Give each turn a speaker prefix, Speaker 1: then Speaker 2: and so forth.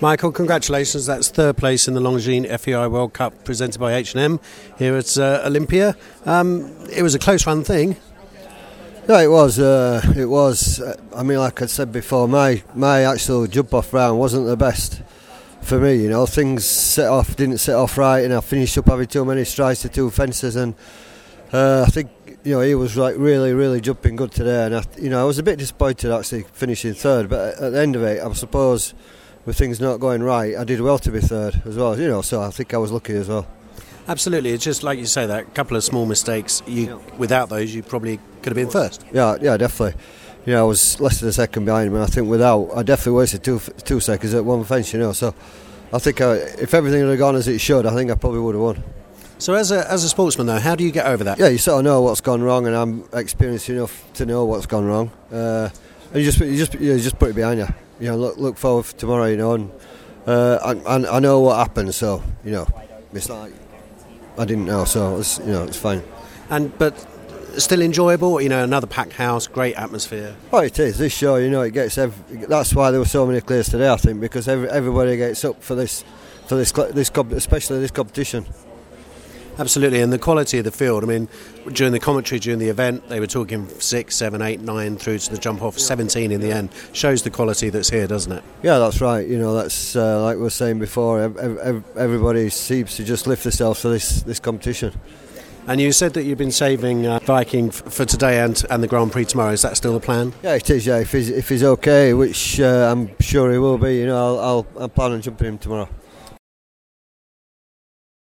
Speaker 1: Michael, congratulations. That's third place in the Longines FEI World Cup presented by H&M here at Olympia. It was a close run thing.
Speaker 2: No, it was. I mean, like I said before, my actual jump off round wasn't the best for me. You know, things didn't set off right, and I finished up having too many strides to two fences. And I think he was like really jumping good today. And I was a bit disappointed actually finishing third. But at the end of it, I suppose with things not going right, I did well to be third as well. So I think I was lucky as well.
Speaker 1: Absolutely, it's just like you say, that couple of small mistakes. Without those, you probably could have been first.
Speaker 2: Yeah, definitely. I was less than a second behind him, and I think I definitely wasted two seconds at one fence. So I think if everything had gone as it should, I think I probably would have won.
Speaker 1: So as a sportsman, though, how do you get over that?
Speaker 2: Yeah, you sort of know what's gone wrong, and I'm experienced enough to know what's gone wrong. And you just put it behind you. Look forward for tomorrow. And I know what happened, so it's like I didn't know, so it's fine.
Speaker 1: But still enjoyable. Another packed house, great atmosphere.
Speaker 2: Oh, it is. This show, it gets. That's why there were so many clears today, I think, because everybody gets up for this, especially this competition.
Speaker 1: Absolutely, and the quality of the field. I mean, during the commentary during the event, they were talking 6, 7, 8, 9 through to the jump off 17 in the end. Shows the quality that's here, doesn't it? Yeah,
Speaker 2: that's right. That's like we were saying before. Everybody seems to just lift themselves for this competition.
Speaker 1: And you said that you've been saving Viking for today and the Grand Prix tomorrow. Is that still the plan?
Speaker 2: Yeah, it is. Yeah, if he's okay, which I'm sure he will be. I'll plan on jumping him tomorrow.